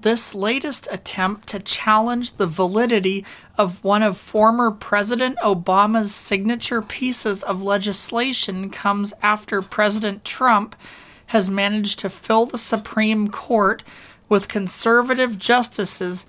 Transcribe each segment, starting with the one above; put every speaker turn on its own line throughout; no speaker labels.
this latest attempt to challenge the validity of one of former President Obama's signature pieces of legislation comes after President Trump has managed to fill the Supreme Court with conservative justices,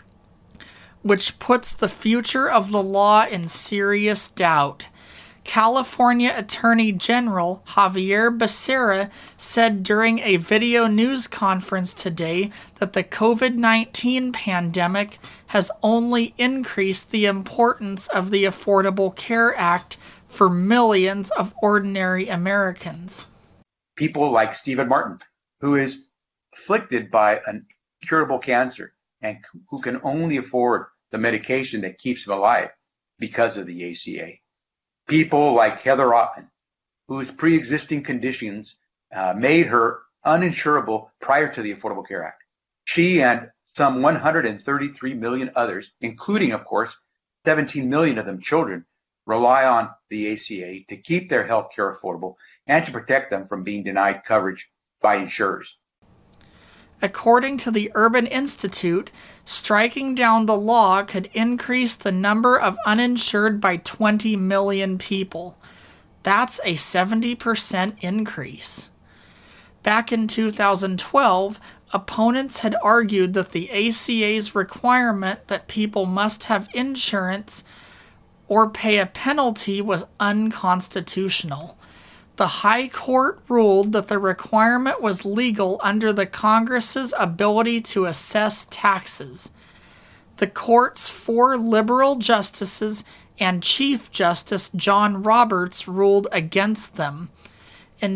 which puts the future of the law in serious doubt. California Attorney General Xavier Becerra said during a video news conference today that the COVID-19 pandemic has only increased the importance of the Affordable Care Act for millions of ordinary Americans.
People like Stephen Martin, who is afflicted by a curable cancer and who can only afford the medication that keeps him alive because of the ACA. People like Heather Ottman, whose pre-existing conditions made her uninsurable prior to the Affordable Care Act. She and some 133 million others, including, of course, 17 million of them children, rely on the ACA to keep their health care affordable and to protect them from being denied coverage by insurers.
According to the Urban Institute, striking down the law could increase the number of uninsured by 20 million people. That's a 70% increase. Back in 2012, opponents had argued that the ACA's requirement that people must have insurance or pay a penalty was unconstitutional. The High Court ruled that the requirement was legal under the Congress's ability to assess taxes. The court's 4 liberal justices and Chief Justice John Roberts ruled against them. In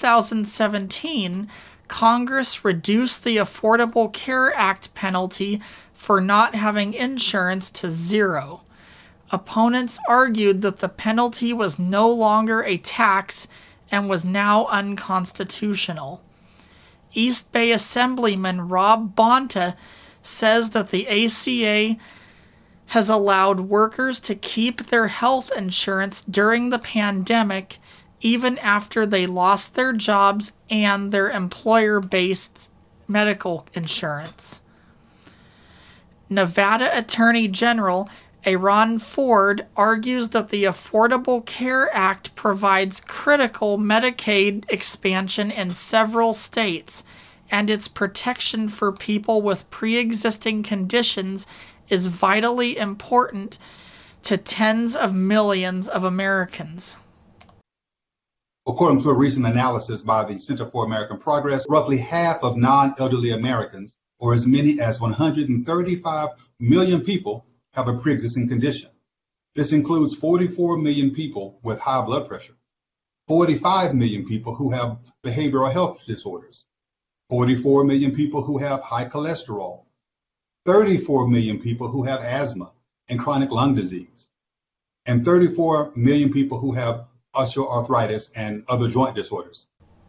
2017, Congress reduced the Affordable Care Act penalty for not having insurance to 0. Opponents argued that the penalty was no longer a tax and was now unconstitutional. East Bay Assemblyman Rob Bonta says that the ACA has allowed workers to keep their health insurance during the pandemic even after they lost their jobs and their employer-based medical insurance. Nevada Attorney General Aaron Ford argues that the Affordable Care Act provides critical Medicaid expansion in several states, and its protection for people with pre-existing conditions is vitally important to tens of millions of Americans.
According to a recent analysis by the Center for American Progress, roughly half of non-elderly Americans, or as many as 135 million people, have a pre-existing condition. This includes 44 million people with high blood pressure, 45 million people who have behavioral health disorders, 44 million people who have high cholesterol, 34 million people who have asthma and chronic lung disease, and 34 million people who have osteoarthritis and other joint disorders.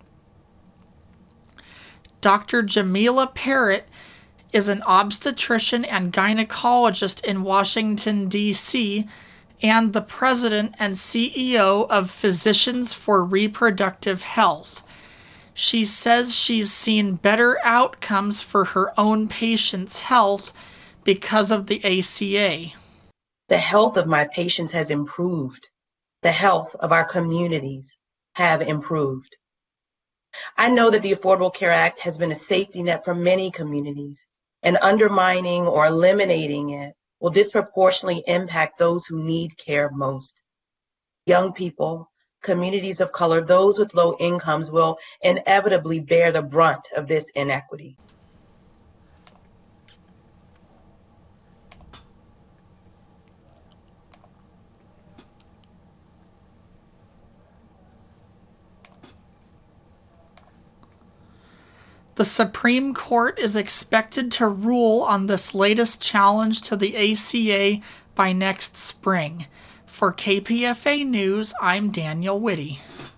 Dr. Jamila Parrott is an obstetrician and gynecologist in Washington, D.C., and the president and CEO of Physicians for Reproductive Health. She says she's seen better outcomes for her own patients' health because of the ACA.
The health of my patients has improved. The health of our communities have improved. I know that the Affordable Care Act has been a safety net for many communities, and undermining or eliminating it will disproportionately impact those who need care most. Young people, communities of color, those with low incomes will inevitably bear the brunt of this inequity.
The Supreme Court is expected to rule on this latest challenge to the ACA by next spring. For KPFA News, I'm Daniel Whitty.